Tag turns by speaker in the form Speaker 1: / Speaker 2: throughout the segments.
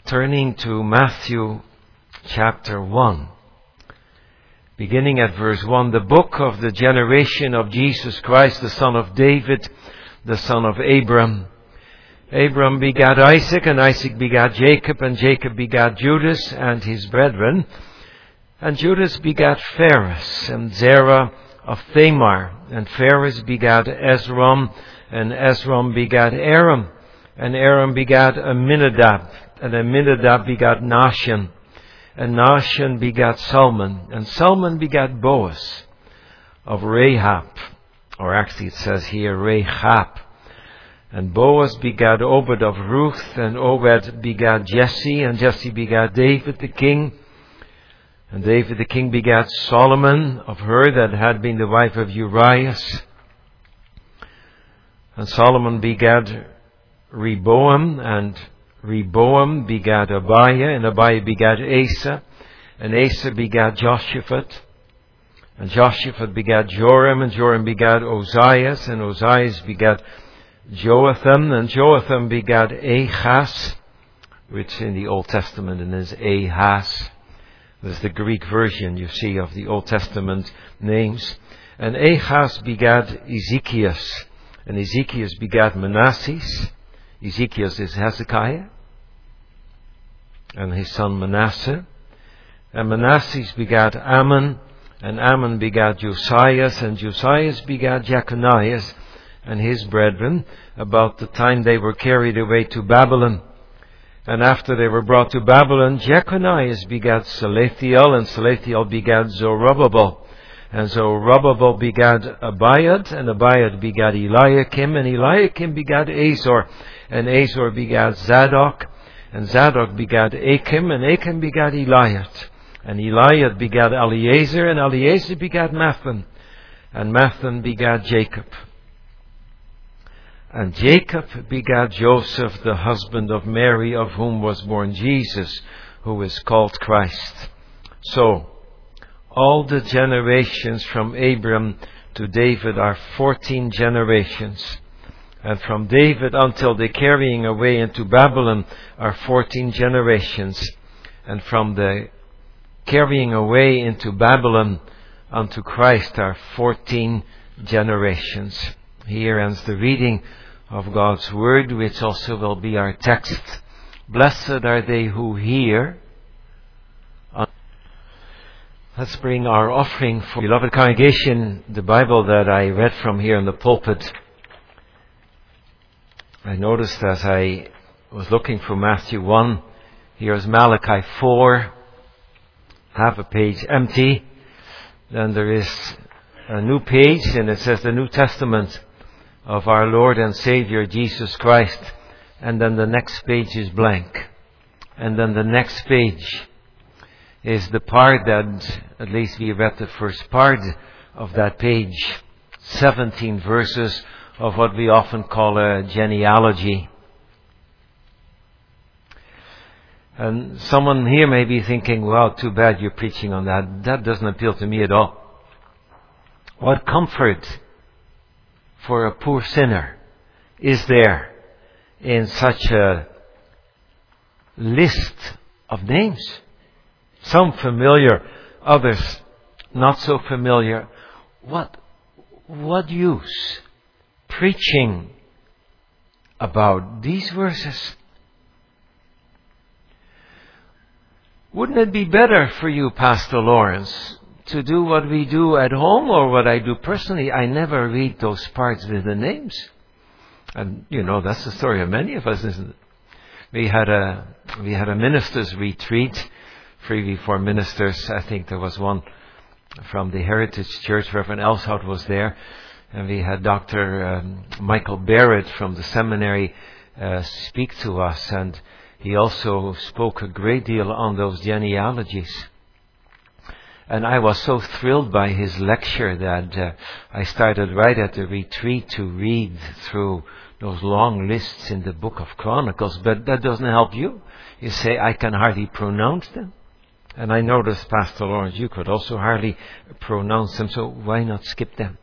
Speaker 1: turning to Matthew chapter 1. Beginning at verse 1, the book of the generation of Jesus Christ, the son of David, the son of Abram. Abram begat Isaac, and Isaac begat Jacob, and Jacob begat Judas and his brethren. And Judas begat Phares, and Zerah of Thamar. And Phares begat Esrom, and Esrom begat Aram. And Aram begat Amminadab, and Amminadab begat Nahshon. And Nahshon begat Salmon, and Salmon begat Boaz of Rahab, or actually it says here Rahab. And Boaz begat Obed of Ruth, and Obed begat Jesse, and Jesse begat David the king. And David the king begat Solomon of her that had been the wife of Urias. And Solomon begat Rehoboam, and Rehoboam begat Abiah, and Abiah begat Asa, and Asa begat Joshaphat, and Joshaphat begat Joram, and Joram begat Ozias, and Ozias begat Joatham, and Joatham begat Ahaz, which in the Old Testament is Ahaz. This is the Greek version, you see, of the Old Testament names. And Ahaz begat Ezekias, and Ezekias begat Manasseh. Ezekias is Hezekiah, and his son Manasseh. And Manasseh begat Ammon, and Ammon begat Josias, and Josias begat Jeconias and his brethren, about the time they were carried away to Babylon. And after they were brought to Babylon, Jeconias begat Salathiel, and Salathiel begat Zorobabel. And Zorobabel begat Abiad, and Abiad begat Eliakim, and Eliakim begat Azor, and Azor begat Zadok, and Zadok begat Achim, and Achim begat Eliad, and Eliad begat Eleazar, and Eleazar begat Mathan, and Mathan begat Jacob. And Jacob begat Joseph, the husband of Mary, of whom was born Jesus, who is called Christ. So, all the generations from Abram to David are 14 generations. And from David until the carrying away into Babylon are 14 generations. And from the carrying away into Babylon unto Christ are 14 generations. Here ends the reading of God's Word, which also will be our text. Blessed are they who hear. Let's bring our offering for beloved congregation, the Bible that I read from here in the pulpit. I noticed as I was looking for Matthew 1, here's Malachi 4, half a page empty. Then there is a new page, and it says the New Testament of our Lord and Savior Jesus Christ. And then the next page is blank. And then the next page is the part that, at least we read the first part of that page, 17 verses of what we often call a genealogy. And someone here may be thinking, well, too bad you're preaching on that. That doesn't appeal to me at all. What comfort for a poor sinner is there in such a list of names? Some familiar, others not so familiar. What use preaching about these verses? Wouldn't it be better for you, Pastor Lawrence, to do what we do at home or what I do personally? I never read those parts with the names. And, that's the story of many of us, isn't it? We had a ministers' retreat, free for ministers. I think there was one from the Heritage Church. Reverend Elshout was there. And we had Dr. Michael Barrett from the seminary speak to us. And he also spoke a great deal on those genealogies. And I was so thrilled by his lecture that I started right at the retreat to read through those long lists in the book of Chronicles. But that doesn't help you. You say, I can hardly pronounce them. And I noticed, Pastor Lawrence, you could also hardly pronounce them, so why not skip them?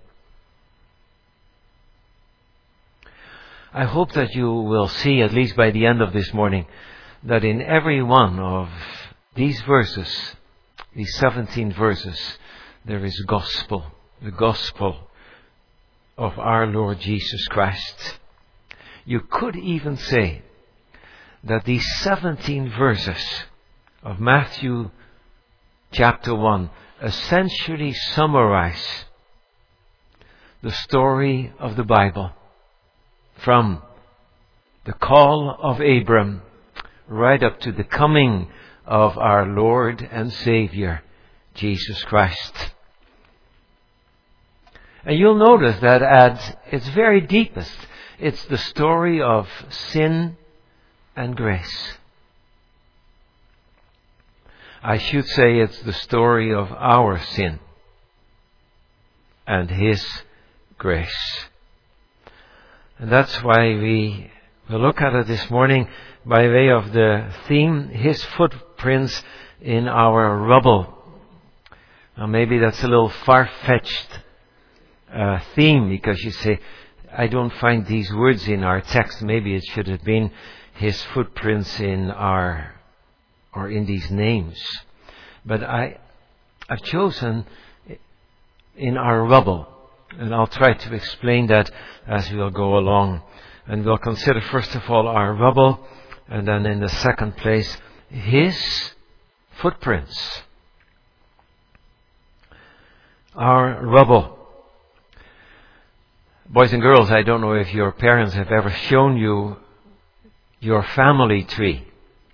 Speaker 1: I hope that you will see, at least by the end of this morning, that in every one of these verses, these 17 verses, there is gospel, the gospel of our Lord Jesus Christ. You could even say that these 17 verses of Matthew chapter 1 essentially summarize the story of the Bible from the call of Abram right up to the coming of our Lord and Savior, Jesus Christ. And you'll notice that at its very deepest, it's the story of sin and grace. I should say it's the story of our sin and His grace. And that's why we will look at it this morning by way of the theme, His footprints in our rubble. Now maybe that's a little far-fetched theme, because you say, I don't find these words in our text. Maybe it should have been His footprints in in these names. But I've chosen in our rubble. And I'll try to explain that as we'll go along. And we'll consider first of all our rubble, and then in the second place, His footprints. Our rubble. Boys and girls, I don't know if your parents have ever shown you your family tree.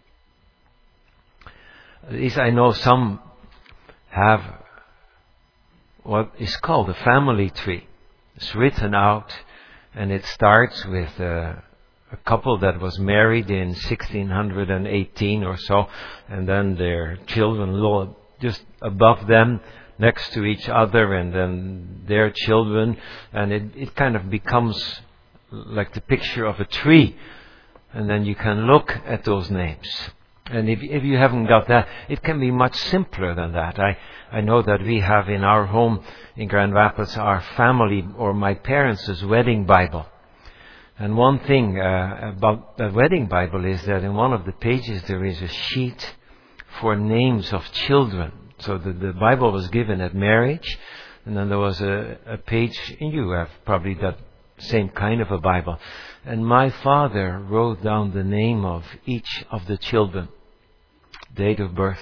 Speaker 1: At least I know some have what is called a family tree. It's written out, and it starts with a couple that was married in 1618 or so, and then their children just above them, next to each other, and then their children, and it kind of becomes like the picture of a tree, and then you can look at those names. And if you haven't got that, it can be much simpler than that. I know that we have in our home in Grand Rapids our family or my parents' wedding Bible. And one thing about the wedding Bible is that in one of the pages there is a sheet for names of children. So the Bible was given at marriage, and then there was a page, and you have probably that same kind of a Bible. And my father wrote down the name of each of the children, date of birth.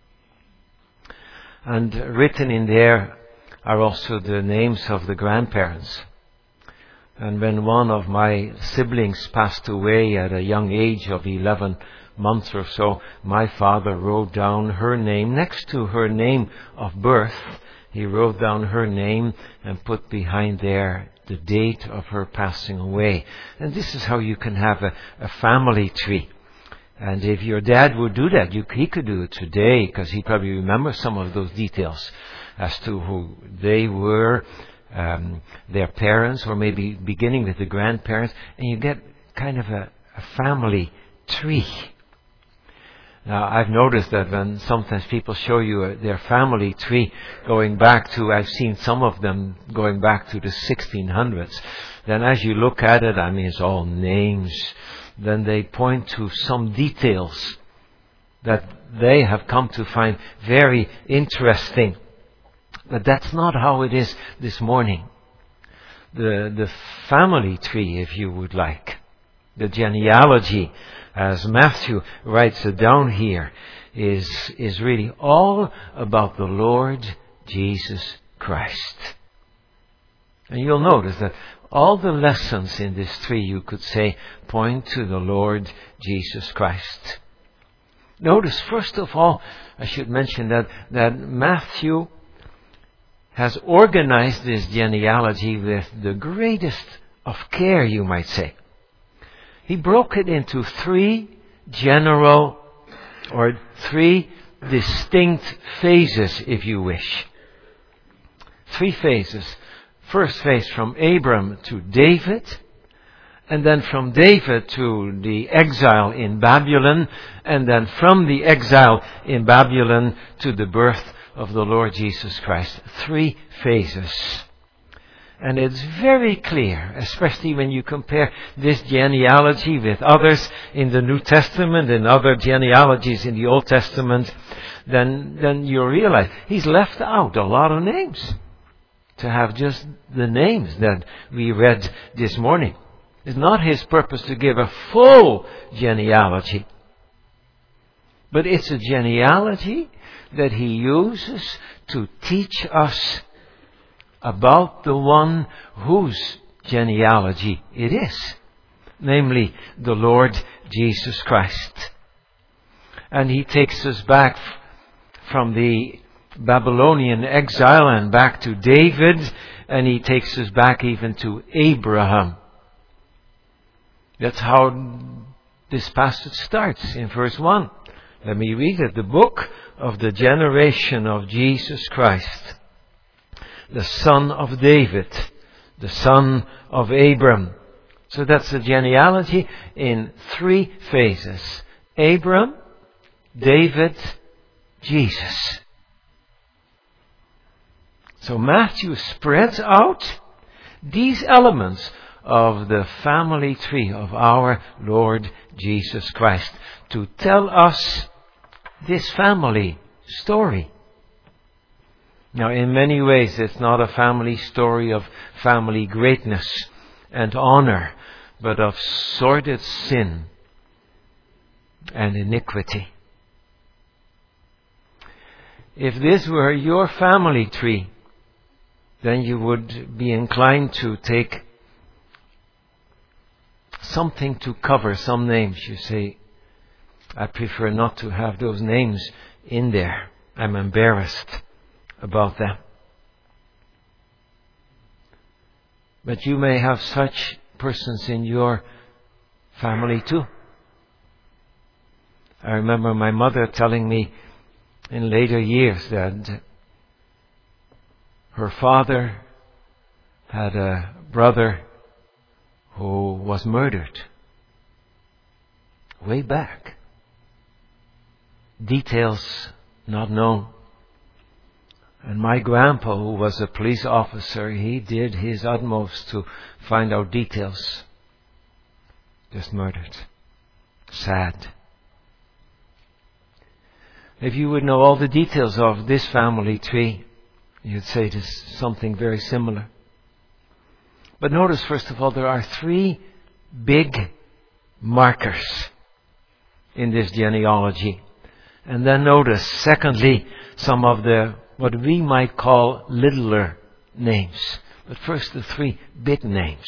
Speaker 1: And written in there are also the names of the grandparents. And when one of my siblings passed away at a young age of 11 months or so, my father wrote down her name next to her name of birth. He wrote down her name and put behind there the date of her passing away. And this is how you can have a family tree. And if your dad would do that, he could do it today, because he probably remembers some of those details as to who they were, their parents, or maybe beginning with the grandparents, and you get kind of a family tree. Now, I've noticed that when sometimes people show you their family tree going back to, I've seen some of them going back to the 1600s, then as you look at it, it's all names. Then they point to some details that they have come to find very interesting. But that's not how it is this morning. The family tree, if you would like, the genealogy, as Matthew writes it down here, is really all about the Lord Jesus Christ. And you'll notice that all the lessons in this tree, you could say, point to the Lord Jesus Christ. Notice, first of all, I should mention that Matthew has organized this genealogy with the greatest of care, you might say. He broke it into three distinct phases, if you wish. 3 phases. First phase from Abram to David, and then from David to the exile in Babylon, and then from the exile in Babylon to the birth of the Lord Jesus Christ. 3 phases. And it's very clear, especially when you compare this genealogy with others in the New Testament and other genealogies in the Old Testament, then you realize he's left out a lot of names. To have just the names that we read this morning. It's not his purpose to give a full genealogy. But it's a genealogy that he uses to teach us about the one whose genealogy it is, namely the Lord Jesus Christ. And he takes us back from the Babylonian exile and back to David, and he takes us back even to Abraham. That's how this passage starts in verse 1. Let me read it. The book of the generation of Jesus Christ, the son of David, the son of Abram. So that's the genealogy in 3 phases. Abram, David, Jesus. So Matthew spreads out these elements of the family tree of our Lord Jesus Christ to tell us this family story. Now, in many ways, it's not a family story of family greatness and honor, but of sordid sin and iniquity. If this were your family tree, then you would be inclined to take something to cover some names. You say, I prefer not to have those names in there. I'm embarrassed about them. But you may have such persons in your family too. I remember my mother telling me in later years that her father had a brother who was murdered way back. Details not known. And my grandpa, who was a police officer, he did his utmost to find out details. Just murdered. Sad. If you would know all the details of this family tree, you'd say it is something very similar. But notice, first of all, there are 3 big markers in this genealogy. And then notice, secondly, some of the what we might call littler names. But first the 3 big names.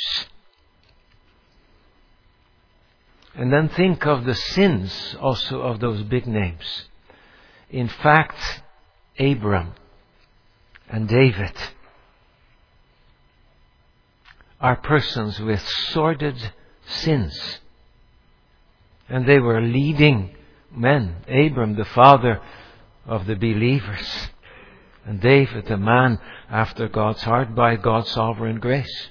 Speaker 1: And then think of the sins also of those big names. In fact, Abram and David are persons with sordid sins. And they were leading men. Abram, the father of the believers. And David, the man after God's heart by God's sovereign grace.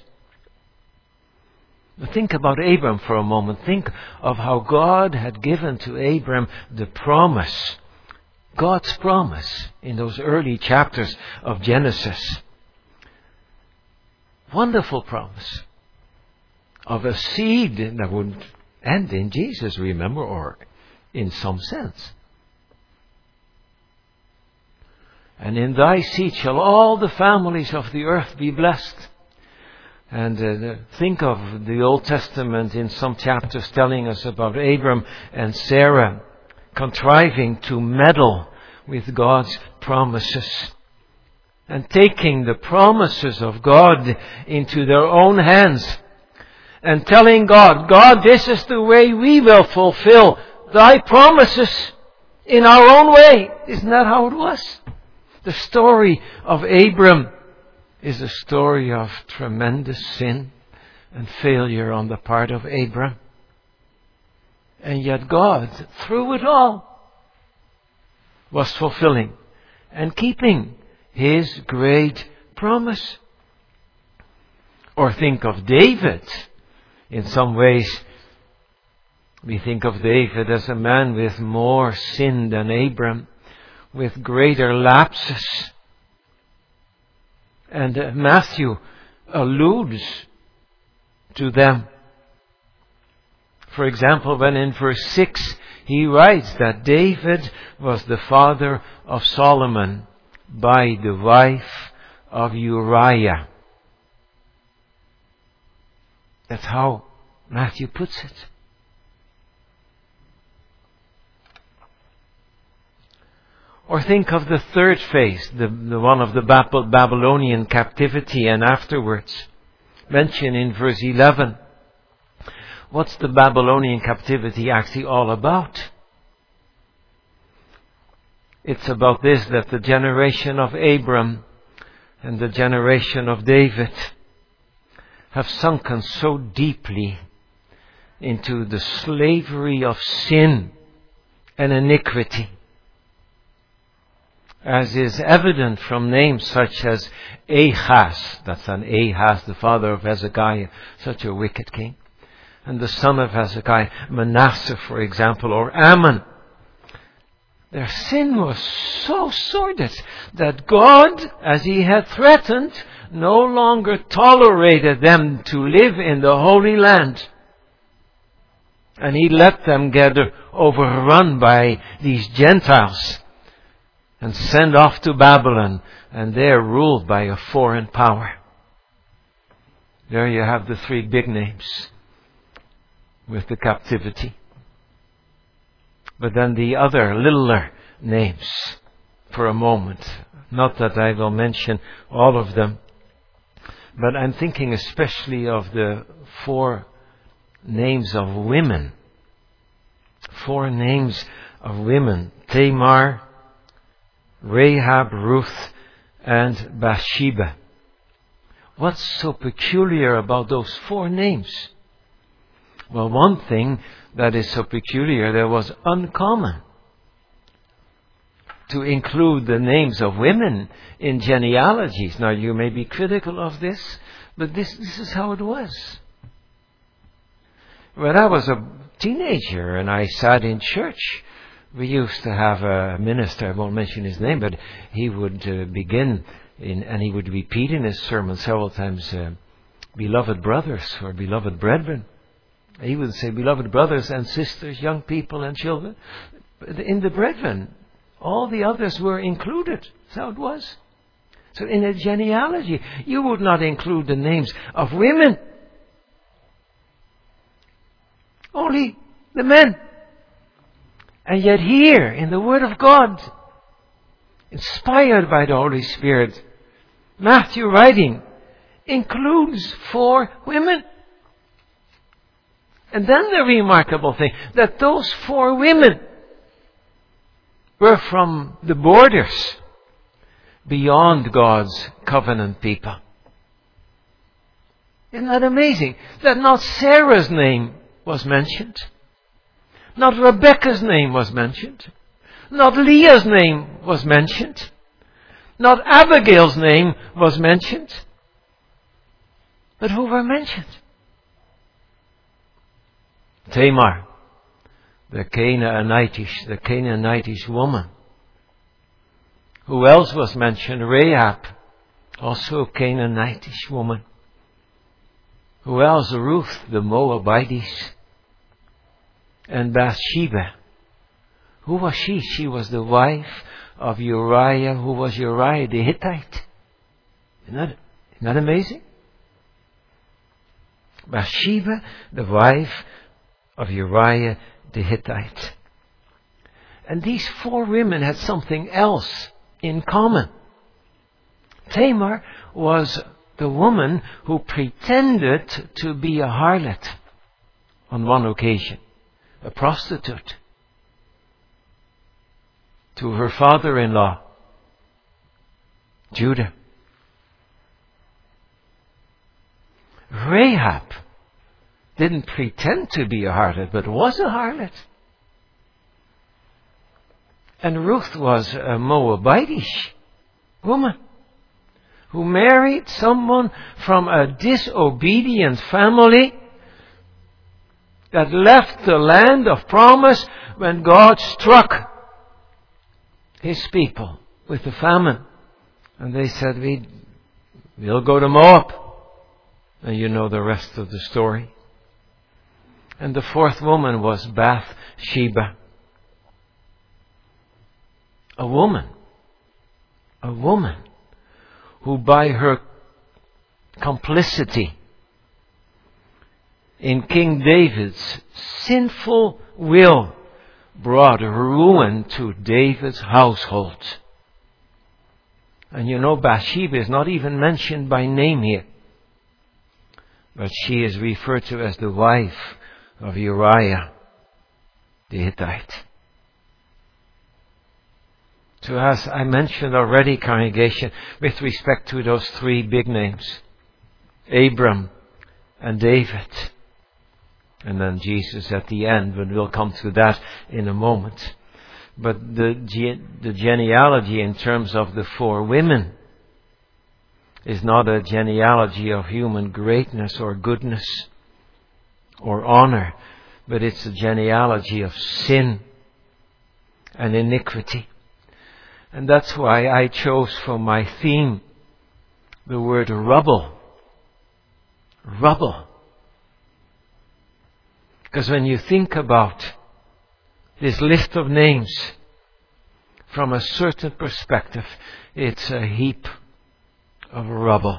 Speaker 1: But think about Abram for a moment. Think of how God had given to Abram the promise. God's promise in those early chapters of Genesis. Wonderful promise of a seed that would end in Jesus, remember, or in some sense. And in thy seed shall all the families of the earth be blessed. And think of the Old Testament in some chapters telling us about Abram and Sarah contriving to meddle with God's promises. And taking the promises of God into their own hands. And telling God, God, this is the way we will fulfill thy promises in our own way. Isn't that how it was? The story of Abram is a story of tremendous sin and failure on the part of Abram. And yet God, through it all, was fulfilling and keeping His great promise. Or think of David. In some ways, we think of David as a man with more sin than Abram, with greater lapses. And Matthew alludes to them. For example, when in verse 6 he writes that David was the father of Solomon by the wife of Uriah. That's how Matthew puts it. Or think of the third phase, the one of the Babylonian captivity and afterwards, mentioned in verse 11. What's the Babylonian captivity actually all about? It's about this, that the generation of Abram and the generation of David have sunken so deeply into the slavery of sin and iniquity, as is evident from names such as Ahaz, that's an Ahaz, the father of Hezekiah, such a wicked king, and the son of Hezekiah, Manasseh, for example, or Ammon. Their sin was so sordid that God, as He had threatened, no longer tolerated them to live in the Holy Land. And He let them get overrun by these Gentiles and sent off to Babylon, and they are ruled by a foreign power. There you have the three big names with the captivity. But then the other littler names for a moment. Not that I will mention all of them, but I'm thinking especially of the 4 names of women. 4 names of women. Tamar, Rahab, Ruth, and Bathsheba. What's so peculiar about those 4 names? Well, one thing that is so peculiar, that was uncommon to include the names of women in genealogies. Now, you may be critical of this, but this is how it was. When I was a teenager and I sat in church, we used to have a minister, I won't mention his name, but he would begin and he would repeat in his sermon several times, beloved brothers or beloved brethren. He would say, beloved brothers and sisters, young people and children. In the brethren, all the others were included. That's how it was. So in a genealogy, you would not include the names of women. Only the men. And yet here, in the Word of God, inspired by the Holy Spirit, Matthew writing includes 4 women. And then the remarkable thing, that those 4 women were from the borders beyond God's covenant people. Isn't that amazing? That not Sarah's name was mentioned. Not Rebecca's name was mentioned. Not Leah's name was mentioned. Not Abigail's name was mentioned. But who were mentioned? Tamar, the Canaanitish woman. Who else was mentioned? Rahab, also a Canaanitish woman. Who else? Ruth, the Moabitess. And Bathsheba. Who was she? She was the wife of Uriah. Who was Uriah the Hittite? Isn't that amazing? Bathsheba, the wife of Uriah the Hittite. And these 4 women had something else in common. Tamar was the woman who pretended to be a harlot on one occasion, a prostitute, to her father-in-law, Judah. Rahab didn't pretend to be a harlot, but was a harlot. And Ruth was a Moabitish woman who married someone from a disobedient family that left the land of promise when God struck His people with the famine. And they said, we'll go to Moab. And you know the rest of the story. And the fourth woman was Bathsheba. A woman who by her complicity in King David's sinful will brought ruin to David's household. And you know, Bathsheba is not even mentioned by name here, but she is referred to as the wife of Uriah the Hittite. So as I mentioned already, congregation, with respect to those three big names, Abram and David, and then Jesus at the end, but we'll come to that in a moment. But the genealogy in terms of the four women is not a genealogy of human greatness or goodness or honor, but it's a genealogy of sin and iniquity. And that's why I chose for my theme the word rubble. Rubble. Because when you think about this list of names from a certain perspective, it's a heap of rubble.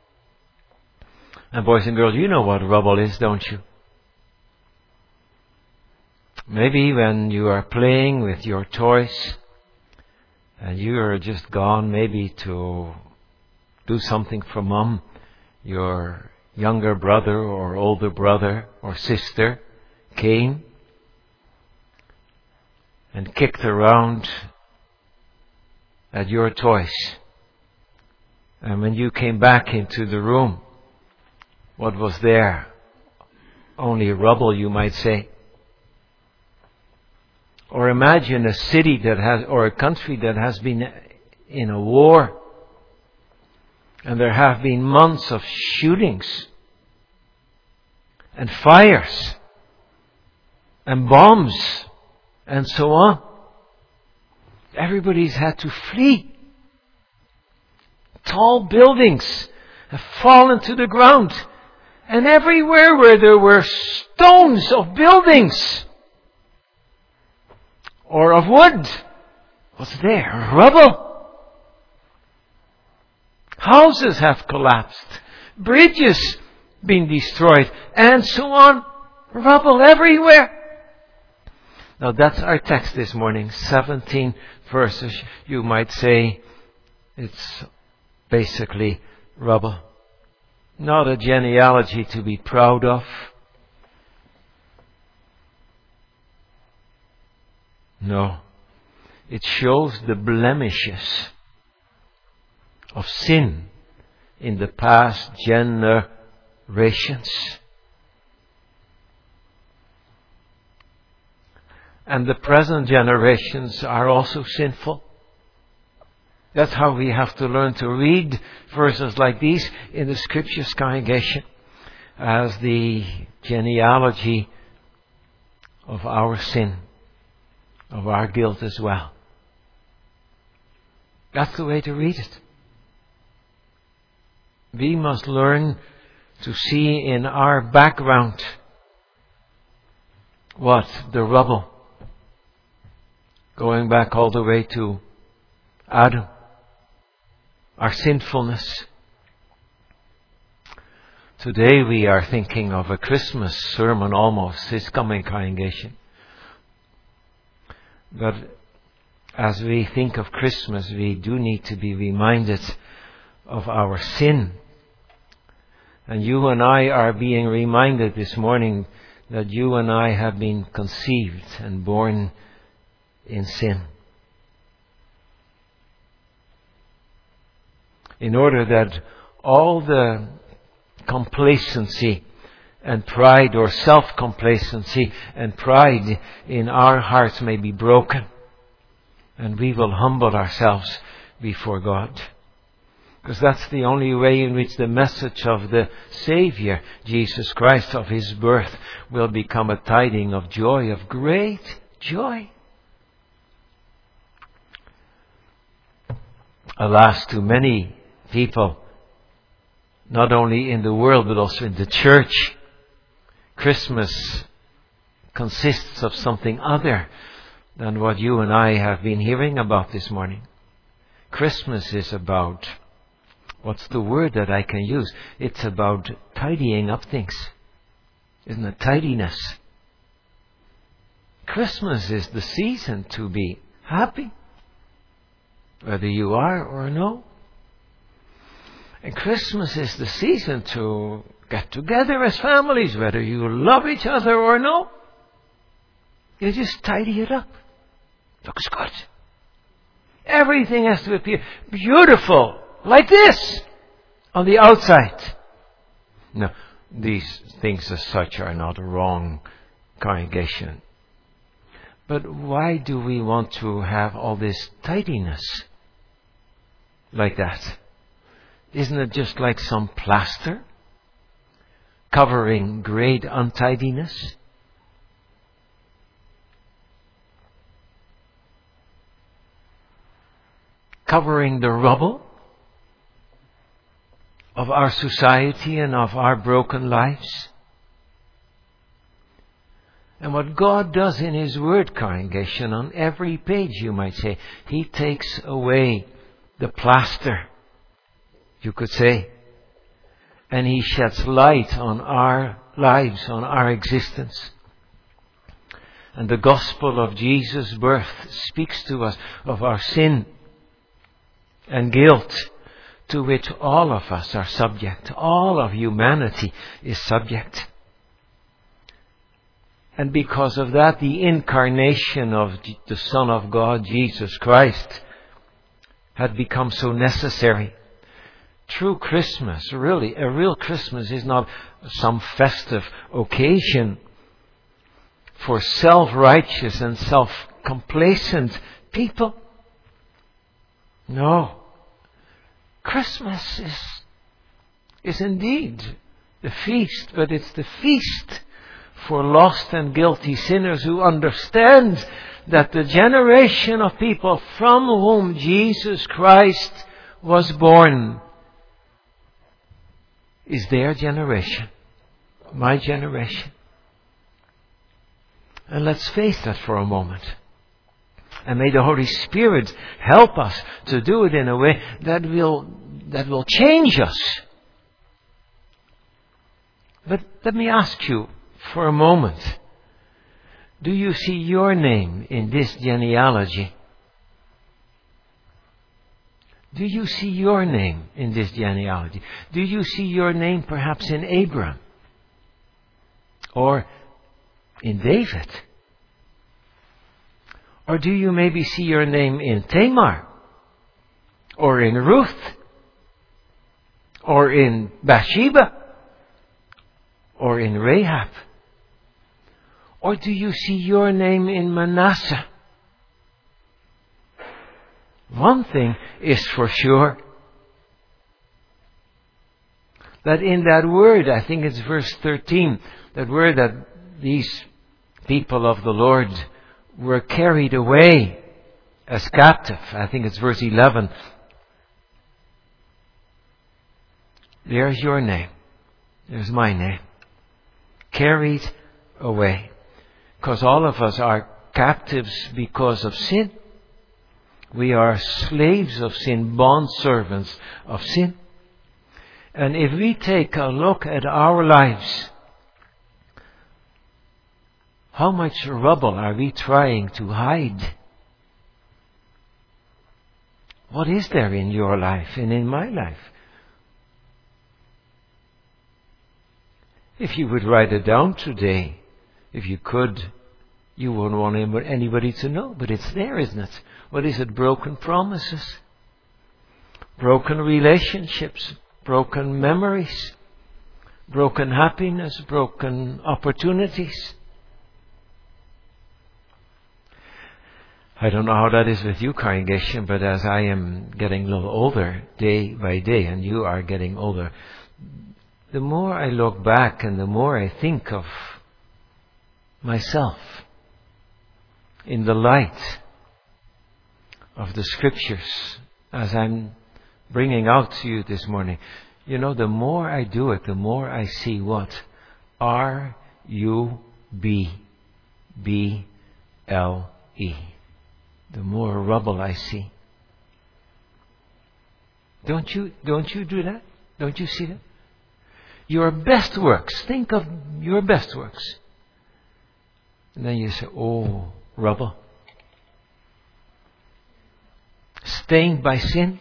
Speaker 1: And boys and girls, you know what rubble is, don't you? Maybe when you are playing with your toys and you are just gone maybe to do something for mom, your younger brother or older brother or sister came and kicked around at your toys. And when you came back into the room, what was there? Only rubble, you might say. Or imagine a city that has, or a country that has been in a war. And there have been months of shootings and fires and bombs and so on. Everybody's had to flee. Tall buildings have fallen to the ground. And everywhere where there were stones of buildings or of wood, what's there? Rubble. Houses have collapsed. Bridges been destroyed. And so on. Rubble everywhere. Now that's our text this morning. 17 verses. You might say it's basically rubble. Not a genealogy to be proud of. No. It shows the blemishes of sin in the past generations. And the present generations are also sinful. That's how we have to learn to read verses like these in the Scriptures, congregation, as the genealogy of our sin, of our guilt as well. That's the way to read it. We must learn to see in our background what? The rubble. Going back all the way to Adam. Our sinfulness. Today we are thinking of a Christmas sermon almost this coming congregation. But as we think of Christmas, we do need to be reminded of our sin. And you and I are being reminded this morning that you and I have been conceived and born in sin. In order that all the complacency and pride, or self-complacency and pride in our hearts may be broken, and we will humble ourselves before God. Because that's the only way in which the message of the Savior, Jesus Christ, of His birth, will become a tiding of joy, of great joy. Alas, to many people, not only in the world but also in the church, Christmas consists of something other than what you and I have been hearing about this morning. Christmas is about, what's the word that I can use? It's about tidying up things. Isn't it? Tidiness. Christmas is the season to be happy, whether you are or no. And Christmas is the season to get together as families, whether you love each other or no. You just tidy it up. Looks good. Everything has to appear beautiful, like this, on the outside. No, these things as such are not wrong, congregation. But why do we want to have all this tidiness like that? Isn't it just like some plaster covering great untidiness? Covering the rubble of our society and of our broken lives. And what God does in His Word, congregation, on every page, you might say, He takes away the plaster, you could say, and He sheds light on our lives, on our existence. And the gospel of Jesus' birth speaks to us of our sin and guilt, to which all of us are subject. All of humanity is subject. And because of that, the incarnation of the Son of God, Jesus Christ, had become so necessary. True Christmas, really, a real Christmas is not some festive occasion for self-righteous and self-complacent people. No. Christmas is indeed the feast, but it's the feast for lost and guilty sinners who understand that the generation of people from whom Jesus Christ was born is their generation, my generation. And let's face that for a moment. And may the Holy Spirit help us to do it in a way that will change us. But let me ask you for a moment, do you see your name in this genealogy? Do you see your name in this genealogy? Do you see your name perhaps in Abraham? Or in David? Or do you maybe see your name in Tamar? Or in Ruth? Or in Bathsheba? Or in Rahab? Or do you see your name in Manasseh? One thing is for sure, that in that word, I think it's verse 13, that word that these people of the Lord were carried away as captive. I think it's verse 11. There's your name. There's my name. Carried away. Because all of us are captives because of sin. We are slaves of sin, bondservants of sin. And if we take a look at our lives, how much rubble are we trying to hide? What is there in your life and in my life? If you would write it down today, if you could, you wouldn't want anybody to know, but it's there, isn't it? What is it? Broken promises, broken relationships, broken memories, broken happiness, broken opportunities. I don't know how that is with you, congregation, but as I am getting a little older day by day, and you are getting older, the more I look back and the more I think of myself in the light of the Scriptures as I'm bringing out to you this morning, You know, the more I do it, the more I see what? R-U-B-B-L-E. The more rubble I see. Don't you do that? Don't you see that? Your best works. Think of your best works. And then you say, oh, rubble. Stained by sin.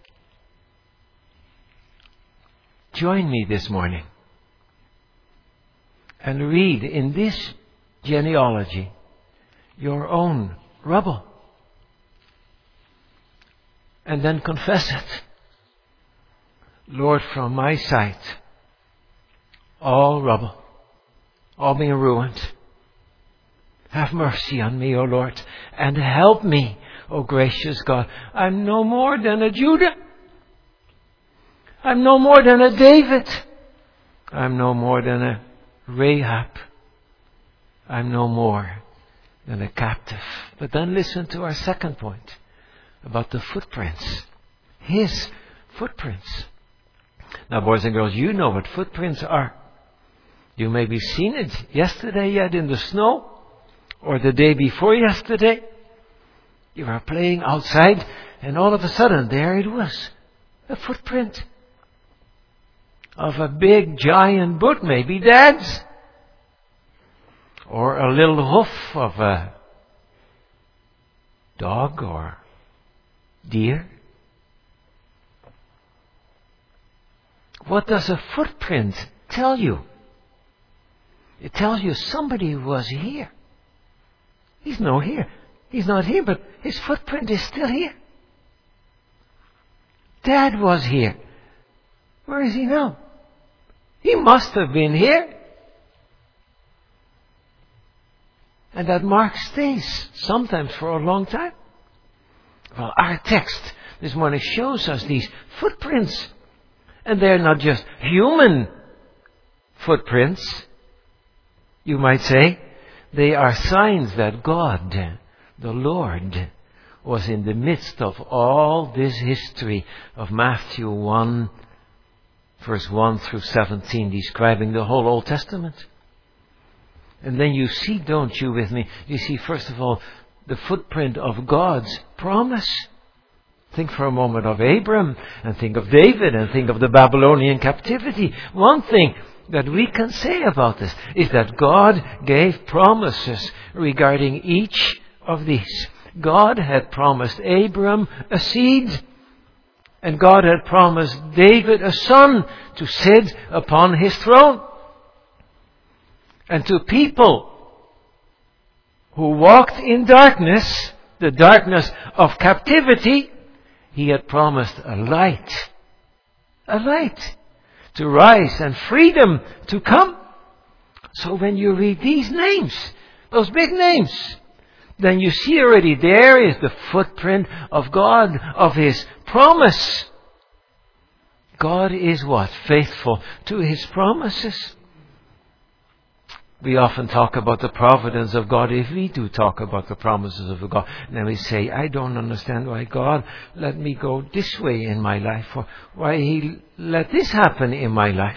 Speaker 1: Join me this morning and read in this genealogy your own rubble. And then confess it. Lord, from my sight, all rubble, all being ruined. Have mercy on me, O Lord, and help me, O gracious God. I'm no more than a Judah. I'm no more than a David. I'm no more than a Rahab. I'm no more than a captive. But then listen to our second point about the footprints. His footprints. Now, boys and girls, you know what footprints are. You maybe seen it yesterday yet in the snow, or the day before yesterday. You were playing outside, and all of a sudden, there it was. A footprint of a big giant boot, maybe Dad's. Or a little hoof of a dog or deer. What does a footprint tell you? It tells you somebody was here. He's not here. He's not here, but his footprint is still here. Dad was here. Where is he now? He must have been here. And that mark stays, sometimes for a long time. Well, our text this morning shows us these footprints. And they're not just human footprints, you might say. They are signs that God, the Lord, was in the midst of all this history of Matthew 1, verse 1 through 17, describing the whole Old Testament. And then you see, don't you, with me, you see, first of all, the footprint of God's promise. Think for a moment of Abram, and think of David, and think of the Babylonian captivity. One thing that we can say about this is that God gave promises regarding each of these. God had promised Abram a seed, and God had promised David a son to sit upon his throne. And to people who walked in darkness, the darkness of captivity, He had promised a light to rise and freedom to come. So when you read these names, those big names, then you see already there is the footprint of God, of His promise. God is what? Faithful to His promises. We often talk about the providence of God. If we do talk about the promises of God, then we say, I don't understand why God let me go this way in my life, or why He let this happen in my life.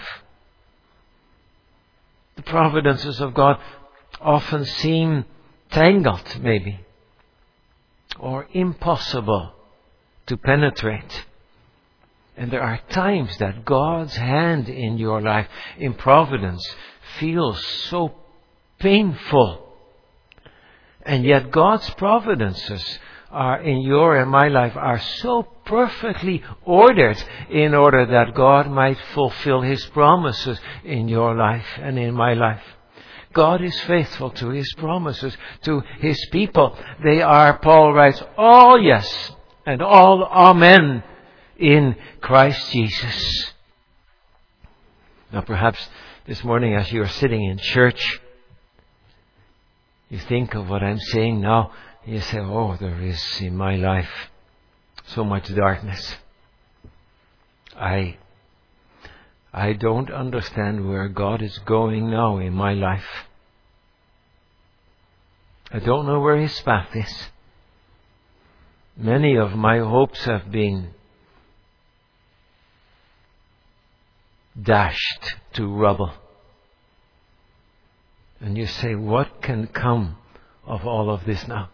Speaker 1: The providences of God often seem tangled, maybe, or impossible to penetrate. And there are times that God's hand in your life, in providence, feels so painful. And yet God's providences are in your and my life are so perfectly ordered in order that God might fulfill His promises in your life and in my life. God is faithful to His promises to His people. They are, Paul writes, all yes and all amen in Christ Jesus. Now perhaps this morning as you are sitting in church, you think of what I'm saying now, and you say, oh, there is in my life so much darkness. I don't understand where God is going now in my life. I don't know where His path is. Many of my hopes have been dashed to rubble. And you say, what can come of all of this now?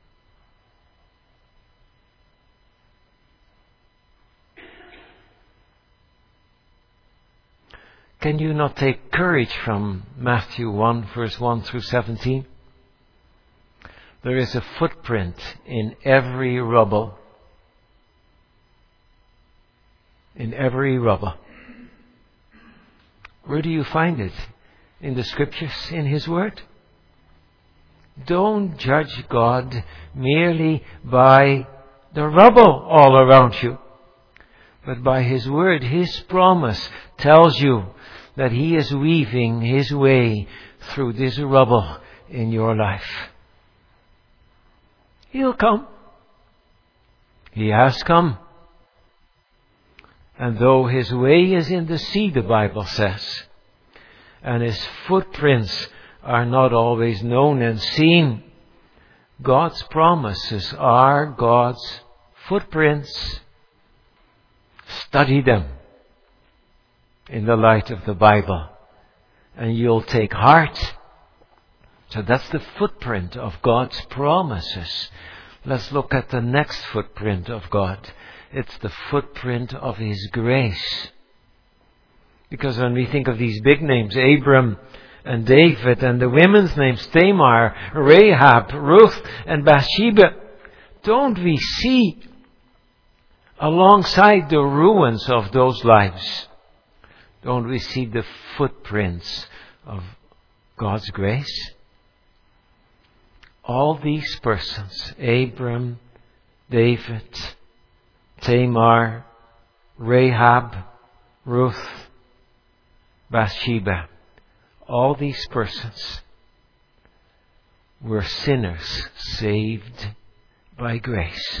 Speaker 1: Can you not take courage from Matthew 1, verse 1 through 17? There is a footprint in every rubble. In every rubble. Where do you find it? In the Scriptures, in His Word? Don't judge God merely by the rubble all around you, but by His Word. His promise tells you that He is weaving His way through this rubble in your life. He'll come. He has come. And though His way is in the sea, the Bible says, and His footprints are not always known and seen, God's promises are God's footprints. Study them in the light of the Bible, and you'll take heart. So that's the footprint of God's promises. Let's look at the next footprint of God. It's the footprint of His grace. Because when we think of these big names, Abram and David, and the women's names, Tamar, Rahab, Ruth, and Bathsheba, don't we see alongside the ruins of those lives, don't we see the footprints of God's grace? All these persons, Abram, David, Tamar, Rahab, Ruth, Bathsheba, all these persons were sinners saved by grace.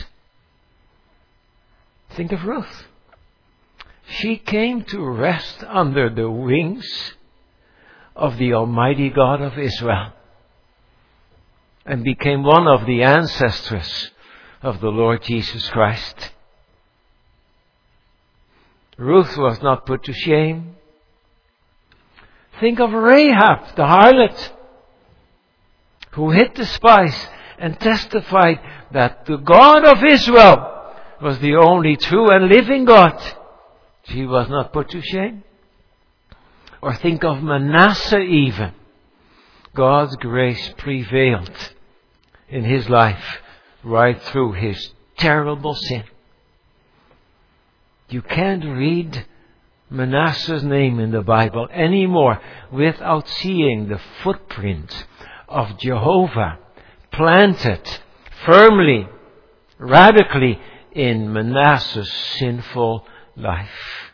Speaker 1: Think of Ruth. She came to rest under the wings of the Almighty God of Israel and became one of the ancestors of the Lord Jesus Christ. Ruth was not put to shame. Think of Rahab, the harlot, who hid the spies and testified that the God of Israel was the only true and living God. She was not put to shame. Or think of Manasseh even. God's grace prevailed in his life right through his terrible sin. You can't read Manasseh's name in the Bible anymore without seeing the footprint of Jehovah planted firmly, radically in Manasseh's sinful life.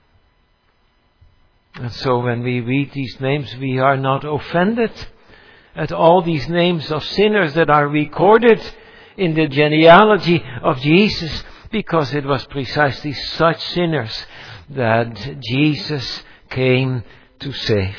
Speaker 1: And so when we read these names, we are not offended at all these names of sinners that are recorded in the genealogy of Jesus, because it was precisely such sinners that Jesus came to save,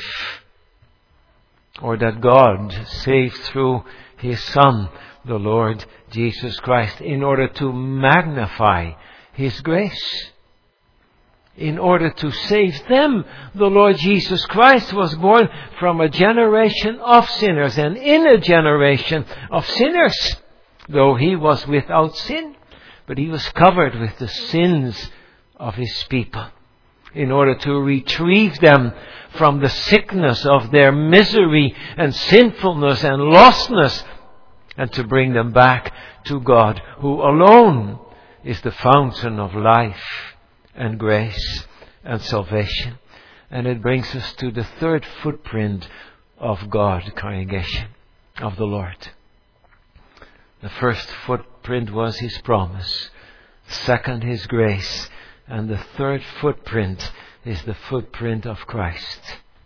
Speaker 1: or that God saved through His Son, the Lord Jesus Christ, in order to magnify His grace. In order to save them, the Lord Jesus Christ was born from a generation of sinners, and in a generation of sinners, though He was without sin, but He was covered with the sins of His people, in order to retrieve them from the sickness of their misery and sinfulness and lostness, and to bring them back to God, who alone is the fountain of life and grace and salvation. And it brings us to the third footprint of God, congregation, of the Lord. The first footprint was His promise. Second, His grace. And the third footprint is the footprint of Christ.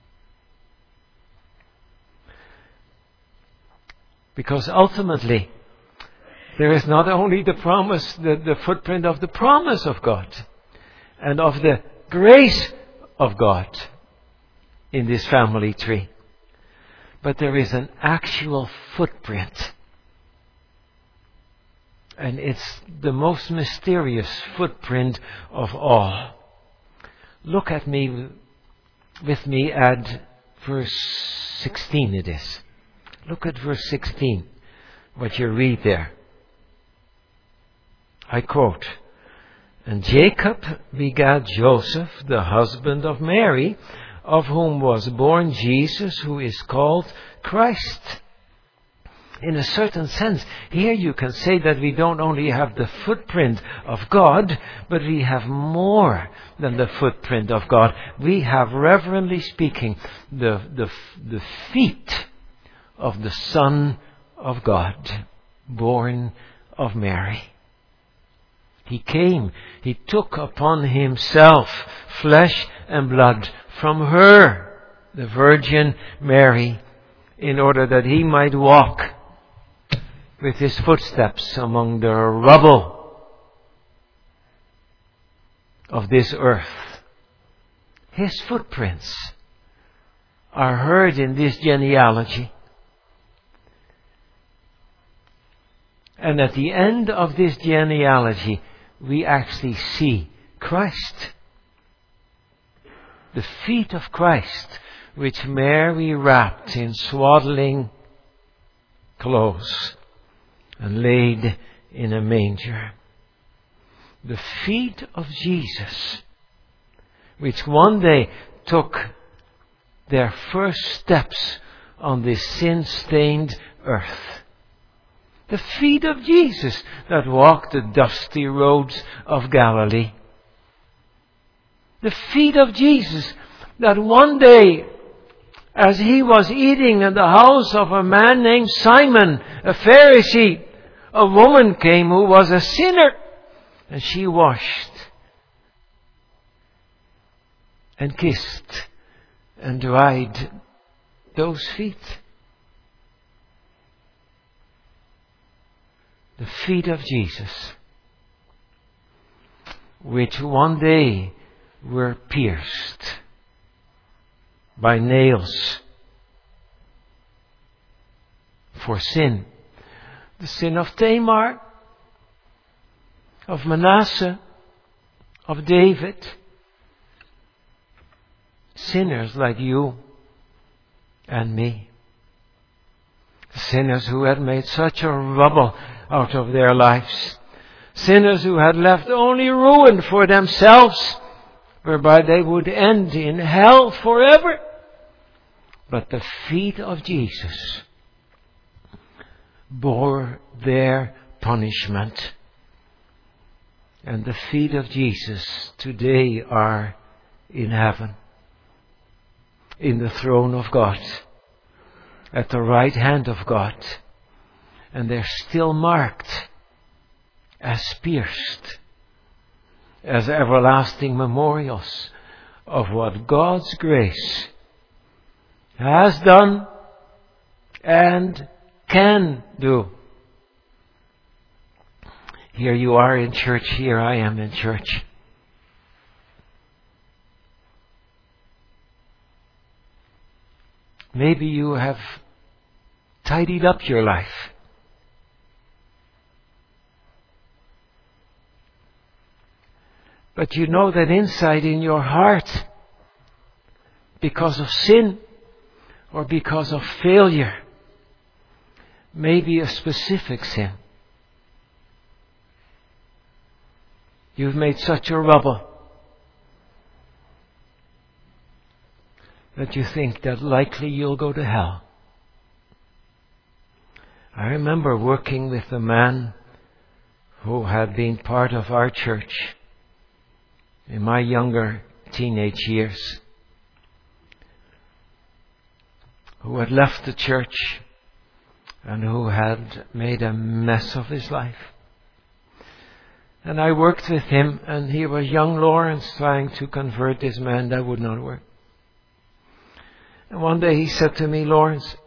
Speaker 1: Because ultimately, there is not only the promise, the footprint of the promise of God and of the grace of God in this family tree, but there is an actual footprint. And it's the most mysterious footprint of all. Look at me with me at verse 16 it is. Look at verse 16, what you read there. I quote, "And Jacob begat Joseph, the husband of Mary, of whom was born Jesus, who is called Christ." In a certain sense, here you can say that we don't only have the footprint of God, but we have more than the footprint of God. We have, reverently speaking, the feet of the Son of God, born of Mary. He came, He took upon Himself flesh and blood from her, the Virgin Mary, in order that He might walk with His footsteps among the rubble of this earth. His footprints are heard in this genealogy. And at the end of this genealogy, we actually see Christ. The feet of Christ, which Mary wrapped in swaddling clothes and laid in a manger. The feet of Jesus, which one day took their first steps on this sin-stained earth. The feet of Jesus that walked the dusty roads of Galilee. The feet of Jesus that one day, as He was eating in the house of a man named Simon, a Pharisee, a woman came who was a sinner, and she washed and kissed and dried those feet. The feet of Jesus, which one day were pierced by nails for sin. The sin of Tamar, of Manasseh, of David. Sinners like you and me. Sinners who had made such a rubble out of their lives. Sinners who had left only ruin for themselves, whereby they would end in hell forever. But the feet of Jesus bore their punishment. And the feet of Jesus today are in heaven, in the throne of God, at the right hand of God. And they're still marked as pierced, as everlasting memorials of what God's grace has done and can do. Here you are in church, here I am in church. Maybe you have tidied up your life. But you know that inside in your heart, because of sin or because of failure, maybe a specific sin, you've made such a rubble that you think that likely you'll go to hell. I remember working with a man who had been part of our church in my younger teenage years, who had left the church and who had made a mess of his life. And I worked with him, and he was young Lawrence trying to convert this man. That would not work. And one day he said to me, "Lawrence,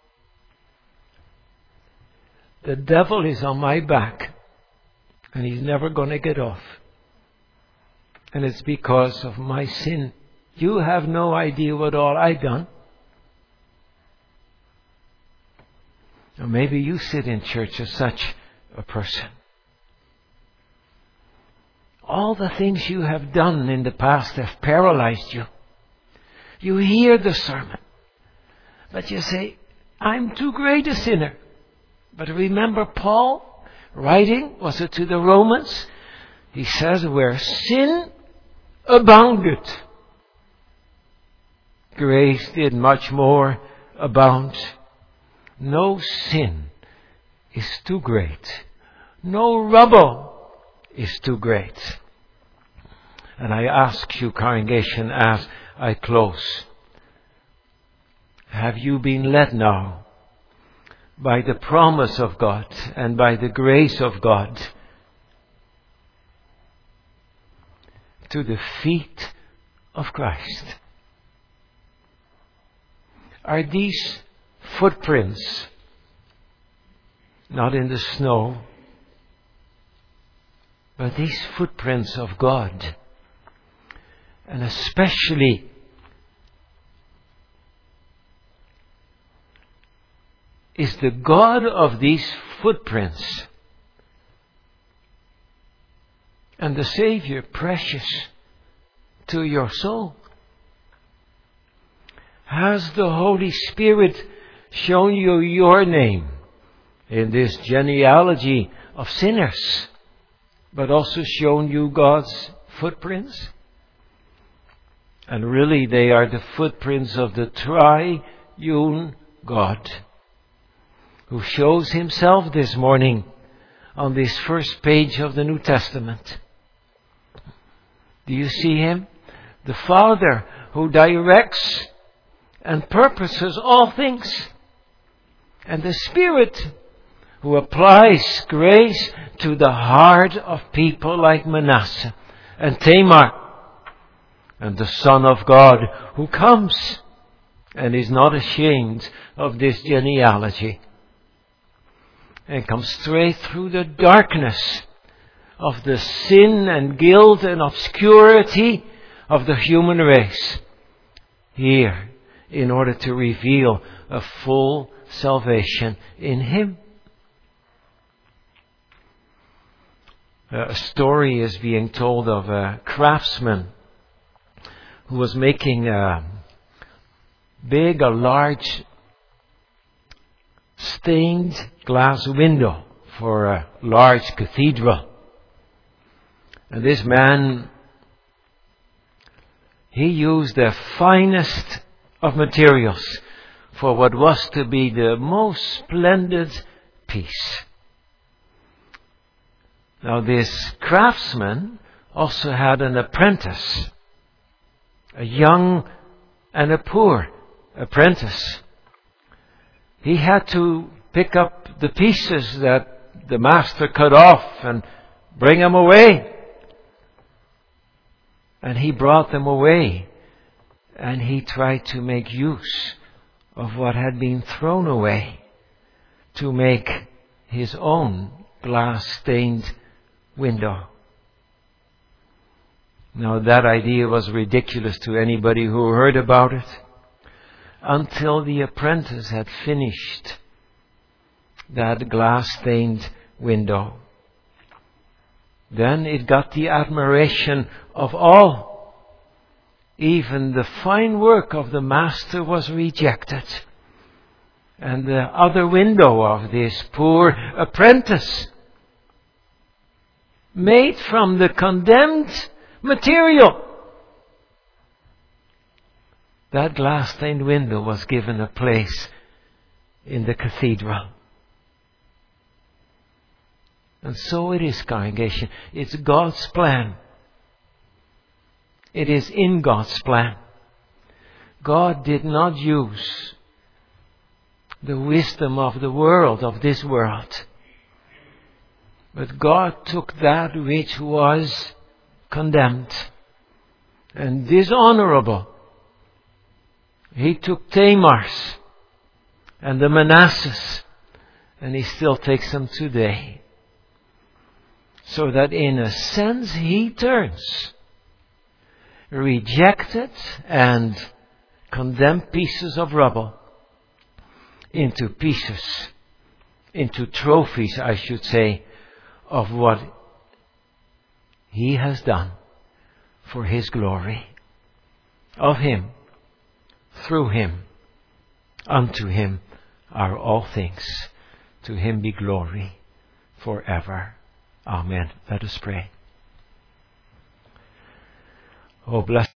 Speaker 1: the devil is on my back and he's never going to get off. And it's because of my sin. You have no idea what all I've done." Or maybe you sit in church as such a person. All the things you have done in the past have paralyzed you. You hear the sermon. But you say, I'm too great a sinner. But remember Paul writing, was it to the Romans? He says, where sin abounded, grace did much more abound. No sin is too great. No rubble is too great. And I ask you, congregation, as I close, have you been led now by the promise of God and by the grace of God to the feet of Christ? Are these footprints not in the snow, but these footprints of God? And especially is the God of these footprints and the Savior precious to your soul? Has the Holy Spirit shown you your name in this genealogy of sinners, but also shown you God's footprints? And really they are the footprints of the triune God, who shows Himself this morning on this first page of the New Testament. Do you see Him? The Father who directs and purposes all things. And the Spirit who applies grace to the heart of people like Manasseh and Tamar. And the Son of God who comes and is not ashamed of this genealogy. And comes straight through the darkness of the sin and guilt and obscurity of the human race here in order to reveal a full salvation in Him. A story is being told of a craftsman who was making a large stained glass window for a large cathedral. And this man, he used the finest of materials for what was to be the most splendid piece. Now this craftsman also had an apprentice, a young and a poor apprentice. He had to pick up the pieces that the master cut off and bring them away. And he brought them away. And he tried to make use of what had been thrown away to make his own glass-stained window. Now that idea was ridiculous to anybody who heard about it, until the apprentice had finished that glass-stained window. Then it got the admiration of all. Even the fine work of the master was rejected. And the other window of this poor apprentice, made from the condemned material, that glass-stained window was given a place in the cathedral. And so it is, congregation. It's God's plan. It is in God's plan. God did not use the wisdom of the world, of this world. But God took that which was condemned and dishonorable. He took Tamar's and the Manassehs, and He still takes them today. So that in a sense He turns rejected and condemned pieces of rubble into pieces, into trophies, I should say, of what He has done for His glory. Of Him through him. Unto him are all things. To him be glory forever. Amen. Let us pray. Oh, blessed